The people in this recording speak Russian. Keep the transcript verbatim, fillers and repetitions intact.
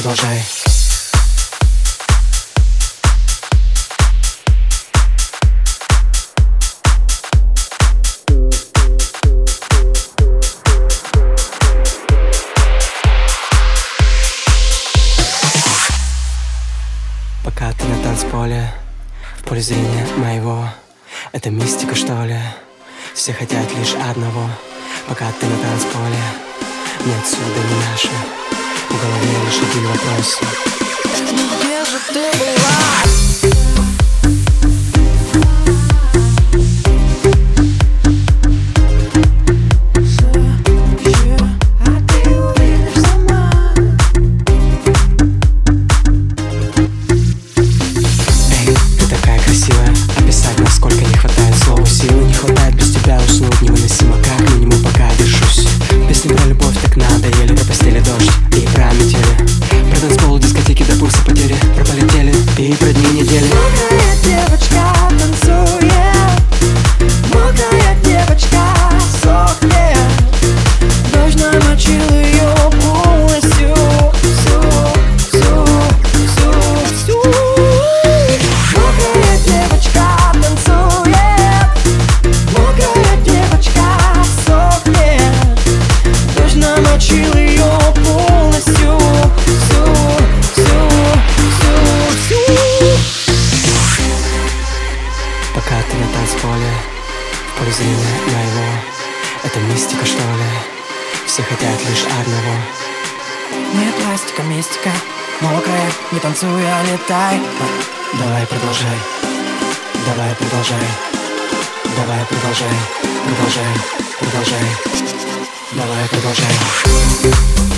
продолжай. Пока ты на танцполе, в поле зрения моего, это мистика, что ли? Все хотят лишь одного. Пока ты на танцполе, ни отсюда, ни наши. В голове лишь один вопрос: где же ты была? Насколько не хватает слова, силы не хватает, без тебя уснуть невыносимо, как минимум пока держусь. Песни про любовь так надоели, до постели дождь и про метели, про танцпол, дискотеки до пульса потери, про полетели и про дни недели. Мокрая девочка танцует, мокрая девочка сохнет, дождь намочил ее полностью, всю, всю, всю, всю. Мокрая девочка танцует, мокрая девочка сохнет, дождь намочил ее полностью, всю, всю, всю, всю. Пока ты на танцполе, в поле зрения моего, это мистика, что ли? Все хотят лишь одного. Не пластика, мистика, мокрая, не танцуй, а летай. Давай продолжай, давай продолжай, давай продолжай, продолжай, продолжай, давай продолжай.